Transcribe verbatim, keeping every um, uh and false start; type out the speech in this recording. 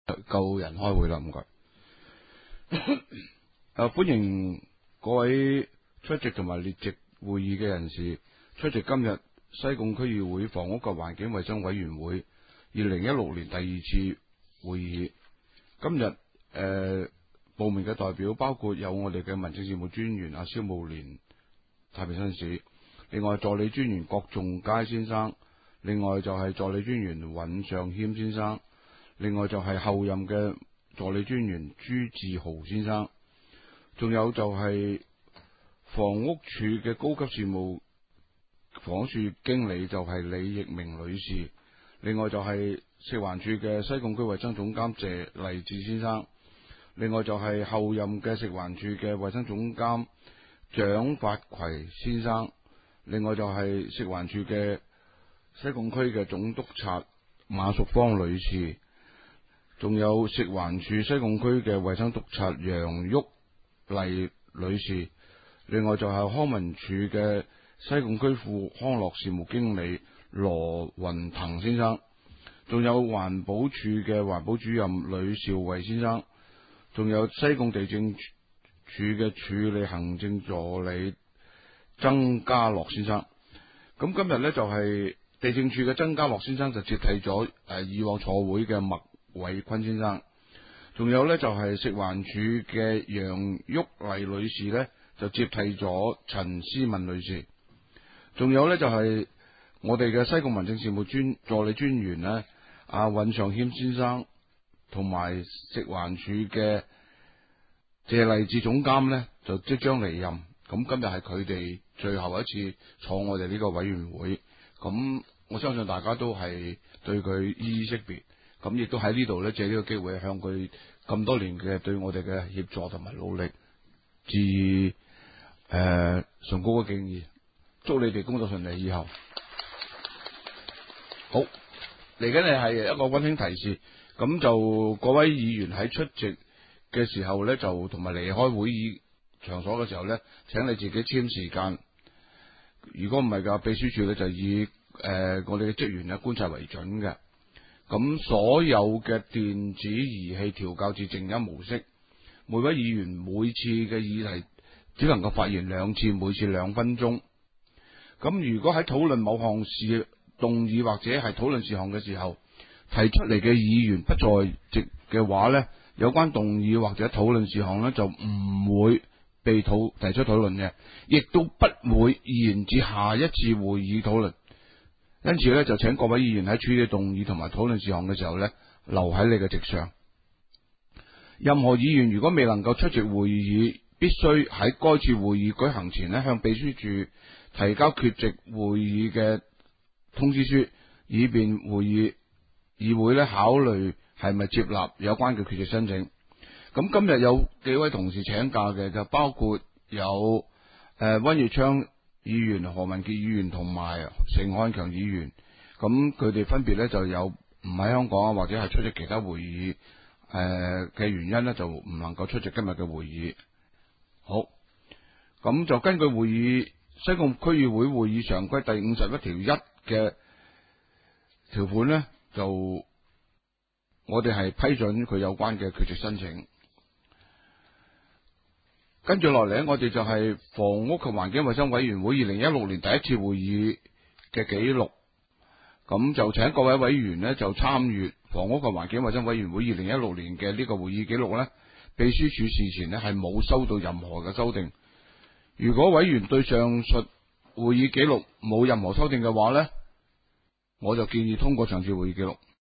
夠人開會啦，唔該。誒，歡迎各位出席同埋列席會議嘅人士出席今日西貢區議會房屋及環境衛生委員會二零一六年第二次會議。今日誒、呃、報名嘅代表包括有我哋嘅民政事務專員阿蕭慕蓮太平紳士，另外助理專員郭仲佳先生，另外就係助理專員尹尚謙先生，另外就係候任嘅助理專員朱志豪先生，仲有就係房屋署嘅高級事務房屋署經理就係李奕明女士，另外就係食環署嘅西貢區衛生總監謝勵志先生，另外就係候任嘅食環署嘅衛生總監蔣發葵先生，另外就係食環署嘅西貢區嘅總督察馬淑芳女士，仲有食環署西貢區嘅衛生督察楊玉麗女士，另外就係康文署嘅西貢區副康樂事務經理羅雲騰先生，仲有環保署嘅環保主任呂兆慧先生，仲有西貢地政署嘅處理行政助理曾家樂先生。咁今日呢，就係地政署嘅曾家樂先生就接替咗誒以往坐會嘅麥偉坤先生，仲有呢，就係食環署嘅楊玉麗女士呢，就接替咗陳思敏女士，仲有呢，就係我哋嘅西貢民政事務專助理專員呢，阿尹尚謙先生，同埋食環署嘅謝勵志總監呢，就即將離任。咁今日係佢哋最後一次坐我哋呢個委員會，咁我相信大家都係對佢依依惜別，咁亦都喺呢度呢，借呢個機會向佢咁多年嘅對我哋嘅協助同埋努力致以誒崇高嘅敬意，祝你哋工作順利以後。好，嚟緊嚟係一個溫馨提示，咁就各位議員喺出席嘅時候呢，就同埋離開會議場所嘅時候呢，請你自己簽時間。如果唔係嘅，秘書處呢就以誒、呃、我哋嘅職員呢觀察為準嘅。咁所有嘅電子儀器調校至靜音模式，每位議員每次嘅議題只能夠發言兩次，每次兩分鐘。咁如果喺討論某項事動議或者係討論事項嘅時候，提出嚟嘅議員不在席嘅話呢，有關動議或者討論事項呢，就唔會被討提出討論嘅，亦都不會延至下一次會議討論。因此咧，就請各位議員喺處理動議同埋討論事項嘅時候咧，留喺你嘅席上。任何議員如果未能夠出席會議，必須喺該次會議舉行前咧，向秘書處提交缺席會議嘅通知書，以便會議議會咧考慮係咪接納有關嘅缺席申請。咁今日有幾位同事請假嘅，就包括有誒溫月昌議員、何文傑議員同埋盛漢強議員，咁佢哋分別咧就有唔喺香港啊，或者係出席其他會議誒嘅原因咧，就唔能夠出席今日嘅會議。好，咁就根據會議西貢區議會會議常規第五十一條一嘅條款咧，就我哋係批准佢有關嘅缺席申請。跟住落嚟咧，我哋就係房屋及環境衛生委員會二零一六年第一次會議嘅記錄。咁就請各位委員呢，就參閱房屋及環境衛生委員會二零一六年嘅呢個會議記錄呢，秘書處事前呢係冇收到任何嘅修訂。如果委員對上述會議記錄冇任何修訂嘅話呢，我就建議通過上次會議記錄。